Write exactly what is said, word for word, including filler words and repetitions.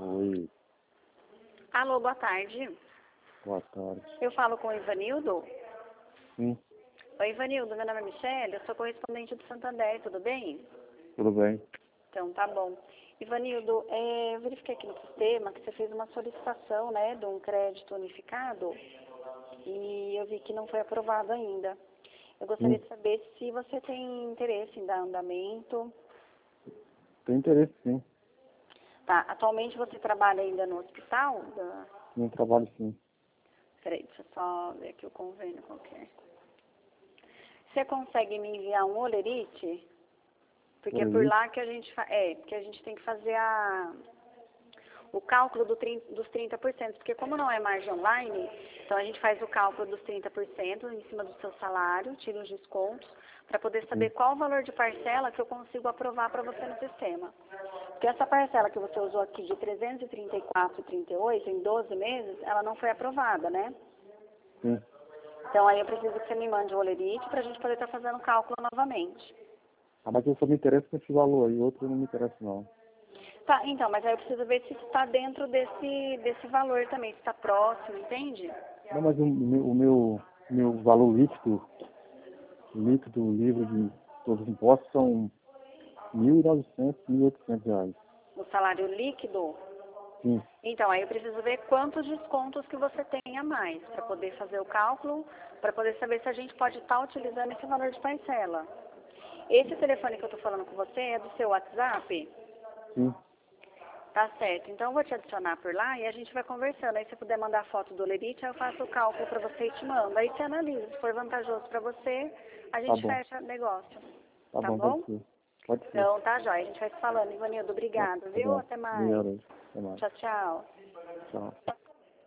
Oi, Alô, boa tarde. boa tarde. Eu falo com o Ivanildo. Sim, Oi, Ivanildo, meu nome é Michele, eu sou correspondente do Santander, tudo bem? tudo bem? Então, tá bom. Ivanildo, é, eu verifiquei aqui no sistema que você fez uma solicitação, né, de um crédito unificado e eu vi que não foi aprovado ainda. Eu gostaria Sim, de saber se você tem interesse em dar andamento. tem interesse sim. Tá, atualmente você trabalha ainda no hospital? Da... Sim, trabalho sim. Peraí, deixa eu só ver aqui o convênio qualquer. Você consegue me enviar um olerite? Porque é por Oi, lá que a gente fa... é, porque a gente tem que fazer a o cálculo do trin- dos trinta por cento, porque como não é margem online, então a gente faz o cálculo dos trinta por cento em cima do seu salário, tira os descontos, para poder saber sim. qual o valor de parcela que eu consigo aprovar para você no sistema. Porque essa parcela que você usou aqui de trezentos e trinta e quatro vírgula trinta e oito em doze meses, ela não foi aprovada, né? Sim. Então aí eu preciso que você me mande o olerite para a gente poder estar fazendo o cálculo novamente. Ah, mas eu só me interesso nesse valor aí, outro não me interessa não. Tá, então, mas aí eu preciso ver se está dentro desse, desse valor também, se está próximo, entende? Não, mas o meu, o meu, meu valor líquido, líquido livre de todos os impostos são mil e novecentos, mil e oitocentos reais. O salário líquido. Sim, Então, aí eu preciso ver quantos descontos que você tem a mais, para poder fazer o cálculo, para poder saber se a gente pode estar utilizando esse valor de parcela. Esse telefone que eu estou falando com você é do seu WhatsApp? sim, Tá certo. Então, eu vou te adicionar por lá e a gente vai conversando. Aí, se você puder mandar foto do Olerite, aí eu faço o cálculo para você e te mando. Aí, você analisa. Se for vantajoso para você, a tá gente bom. fecha negócio. Tá Tá bom, pode bom? ser. Pode ser. Então, tá, jóia. A gente vai se falando. Ivanildo, Tá, obrigada, tá viu? bom. Até mais. Obrigado aí. Até mais. Tchau, tchau. Tchau.